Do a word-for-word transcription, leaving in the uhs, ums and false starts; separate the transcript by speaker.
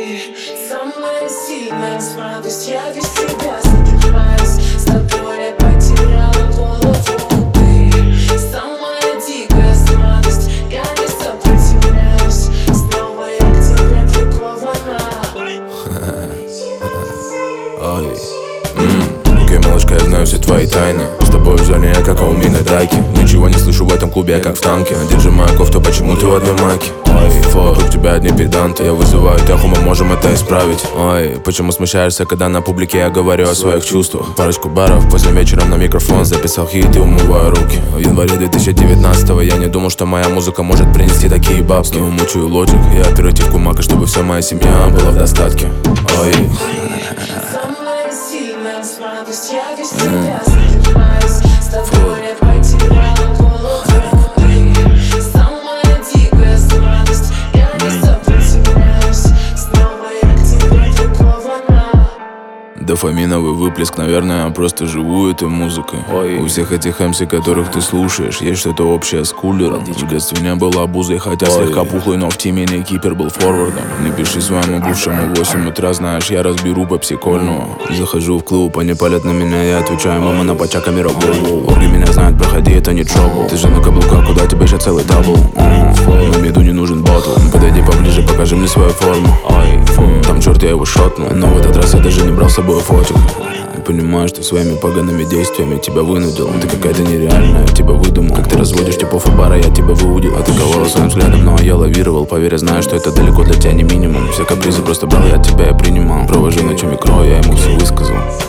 Speaker 1: ты самая сильная смрадость. Я без тебя задыхаюсь, с тобой я потеряла голову. Ты самая дикая смрадость, я не сопротивляюсь. Снова я к тебе прикована.
Speaker 2: Ой. Окей, малышка, я знаю все твои тайны. С тобой в зоне я как аумин и дайки. Ничего не слышу в этом клубе, я как в танке. Держи мою кофту, почему ты в одной майке? Ой, вокруг тебя одни педанты. Я вызываю теху, мы можем это исправить. Ой, почему смущаешься, когда на публике я говорю о своих чувствах? Парочку баров, поздно вечером на микрофон записал хит и умываю руки. В январе две тысячи девятнадцатого я не думал, что моя музыка может принести такие бабки. Снова мучаю лотик, я оперативку мака, чтобы вся моя семья была в достатке. Ой.
Speaker 1: Самая сильная смрадость, я без тебя задыхаюсь. С тобой я потеряла голову. Ты самая дикая смрадость, я не сопротивляюсь. Снова я к тебе прикована.
Speaker 2: Дофаминовый выплеск, наверное, я просто живу этой музыкой. Ой. У всех этих эмси, которых ты слушаешь, есть что-то общее с кулером. В детстве не было обузой, хотя Ой. слегка пухлый, но в теме не кипер был форвардом. Не пиши своему бывшему в восемь утра, знаешь, я разберу по психольному. Захожу в клуб, они палят на меня, я отвечаю, мама на почаками работу. Орги меня знают, проходи, это не trouble. Ты же на каблуках, куда тебе еще целый дабл? На меду не нужен ботл. Подойди поближе, покажи мне свою форму. Там черт, я его шотну, но в этот раз я даже не брал с собой фотик. Я понимаю, что своими погаными действиями тебя вынудил. Ты какая-то нереальная, я тебя выдумал. Как ты разводишь типов и бара, я тебя выудил. Атаковал своим взглядом, но я лавировал. Поверь, я знаю, что это далеко для тебя не минимум. Все капризы просто брал я от тебя, я принимал. Провожу ночами кровь, я ему все высказал.